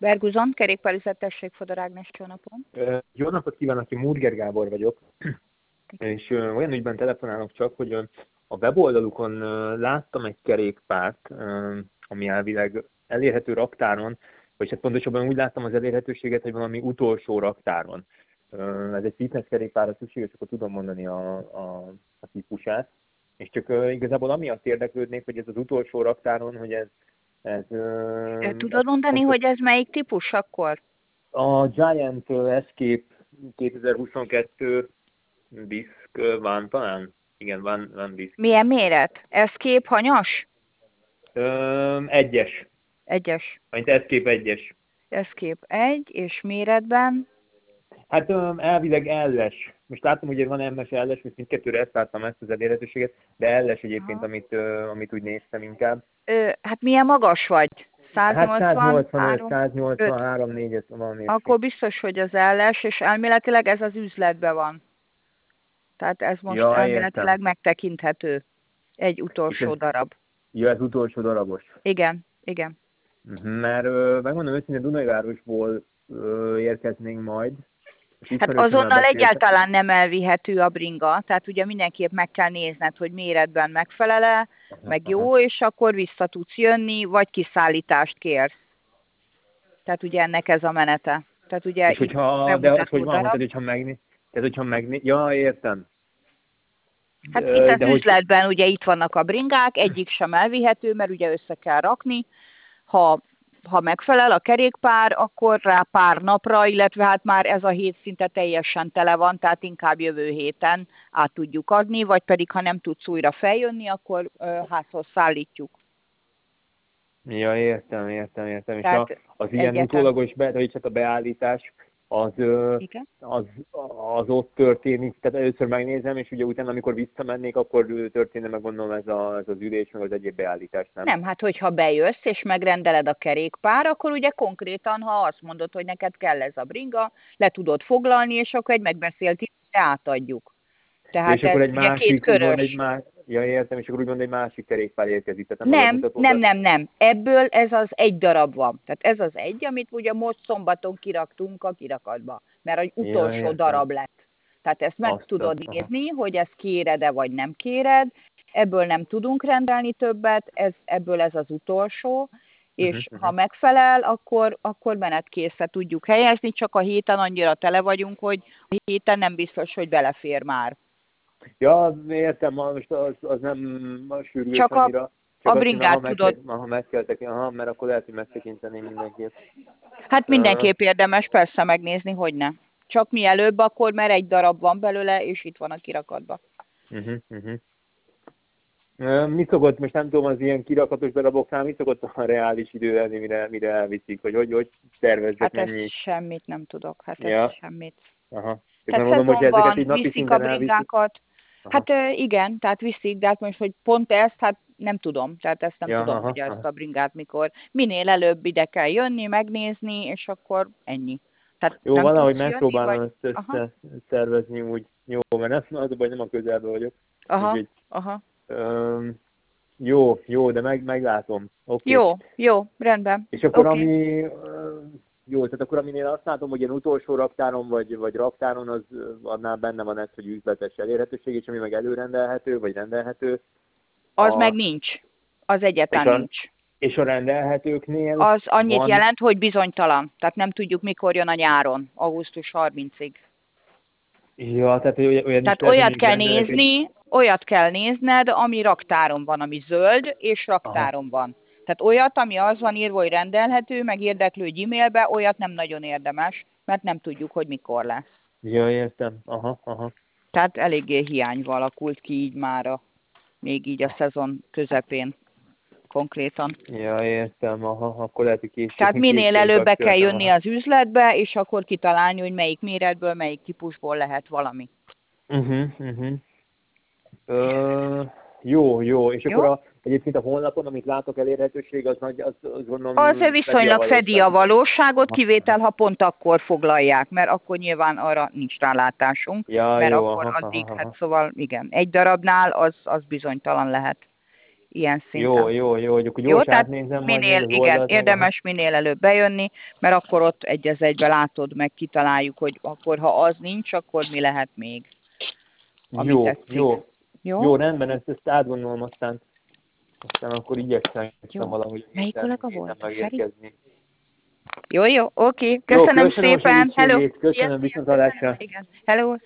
Verguzon, kerékpárüzlet, tessék, Fodor Ágnes, jó napon. Jó napot kívánok, aki Murger Gábor vagyok, és olyan ügyben telefonálok csak, hogy a weboldalukon láttam egy kerékpárt, ami elvileg elérhető raktáron, vagy hát pontosabban úgy láttam az elérhetőséget, hogy valami utolsó raktáron. Ez egy fitness kerékpárra szükséges, akkor tudom mondani a típusát. És csak igazából amiatt érdeklődnék, hogy ez az utolsó raktáron, hogy ez Tudod mondani, hogy ez melyik típus akkor? A Giant Escape 2022 diszk van talán? Igen, van diszk. Milyen méret? Escape hanyas? Egyes. Egyes. Mint Escape egyes. Escape 1, és méretben? Hát elvileg L-es. Most látom, hogy van M-es, L-es, most mindkettőre ezt láttam, ezt az elérhetőséget, de L-es egyébként, amit úgy néztem inkább. Hát milyen magas vagy? 185, 183, 4, valami. Akkor biztos, hogy az L-es, és elméletileg ez az üzletben van. Tehát ez most elméletileg értem. Megtekinthető. Egy utolsó darab. Ja, ez utolsó darabos. Igen, igen. Mert megmondom őszintén, Dunajvárosból érkeznénk majd. Hát azonnal egyáltalán nem elvihető a bringa, tehát ugye mindenképp meg kell nézned, hogy méretben megfelel-e, meg jó, és akkor vissza tudsz jönni, vagy kiszállítást kérsz. Tehát ugye ennek ez a menete. Tehát ugye és hogyha, de az, hogy van, hogyha megnéz, ja, értem. Hát itt az üzletben ugye itt vannak a bringák, egyik sem elvihető, mert ugye össze kell rakni. Ha megfelel a kerékpár, akkor rá pár napra, illetve hát már ez a hét szinte teljesen tele van, tehát inkább jövő héten át tudjuk adni, vagy pedig ha nem tudsz újra feljönni, akkor házhoz szállítjuk. Ja, értem. És az ilyen utólagos, csak a beállítás, az ott történik, tehát először megnézem, és ugye utána, amikor visszamennék, akkor történne meg gondolom ez az ülés, meg az egyéb beállítás, nem? Nem, hát hogyha bejössz és megrendeled a kerékpár, akkor ugye konkrétan, ha azt mondod, hogy neked kell ez a bringa, le tudod foglalni, és akkor egy megbeszélt időre átadjuk. Tehát és akkor egy ugye másik, kétkörös. Ja, értem, és akkor úgymond egy másik kerékpár érkezik. Nem. Ebből ez az egy darab van. Tehát ez az egy, amit ugye most szombaton kiraktunk a kirakatba, mert az utolsó darab lett. Tehát ezt meg tudod nézni, hogy ezt kéred-e vagy nem kéred. Ebből nem tudunk rendelni többet, ebből ez az utolsó, és ha megfelel, akkor menetkészre tudjuk helyezni, csak a héten annyira tele vagyunk, hogy a héten nem biztos, hogy belefér már. Ja, értem, most az nem sürgős csak annyira. Csak a bringát tudod. Mert akkor lehet, hogy megtekinteném mindenképp. Hát mindenképp érdemes persze megnézni, hogy ne. Csak mielőbb akkor, mert egy darab van belőle, és itt van a kirakatban. Mi szokott, most nem tudom, az ilyen kirakatos daraboknál, mi szokott a reális idő lenni, mire elviszik, hogy tervezzek hát mennyi? ezt semmit nem tudok, semmit. Aha. Tehát szezonban viszik a bringákat. Hát igen, tehát viszik, de hát most, hogy pont ezt, hát nem tudom. Tehát ezt nem tudom, hogy ezt a bringát mikor. Minél előbb ide kell jönni, megnézni, és akkor ennyi. Tehát jó, valahogy megpróbálom ezt szervezni úgy. Jó, mert nem a közelben vagyok. Aha. Jó, de meglátom. Okay. Jó, rendben. És akkor tehát akkor aminél azt látom, hogy ilyen utolsó raktáron vagy raktáron, az annál benne van ez, hogy üzletes elérhetőség, és ami meg előrendelhető, vagy rendelhető. Az meg nincs. Az egyáltalán nincs. És a rendelhetőknél? Az annyit jelent, hogy bizonytalan. Tehát nem tudjuk, mikor jön a nyáron, augusztus 30-ig. Ja, tehát olyat kell nézned, ami raktáron van, ami zöld, és raktáron van. Tehát olyat, ami az van írva, hogy rendelhető, meg érdeklődj e-mailbe, olyat nem nagyon érdemes, mert nem tudjuk, hogy mikor lesz. Ja, értem. Tehát eléggé hiányval alakult ki így mára, még így a szezon közepén konkrétan. Ja, értem, akkor lehet, hogy később. Tehát minél előbb be kell jönni az üzletbe, és akkor kitalálni, hogy melyik méretből, melyik típusból lehet valami. Jó, és akkor egyébként a honlapon, amit látok elérhetőség, az gondolom... Az viszonylag fedi a valóságot, kivétel, ha pont akkor foglalják, mert akkor nyilván arra nincs rálátásunk, mert akkor addig, hát szóval igen, egy darabnál az bizonytalan lehet. ilyen Jó, szinten. hogy akkor gyors átnézem majd még az igen, oldalt. érdemes minél előbb bejönni, mert akkor ott egy az egybe látod, meg kitaláljuk, hogy akkor ha az nincs, akkor mi lehet még, ami tetszik. Jó, rendben, ezt átgondolom, aztán akkor igyekszem valahogy Melyik kollega volt? megérkezni. Jó, oké. Köszönöm szépen. Hello. Köszönöm, viszontlátásra. Igen. Hello.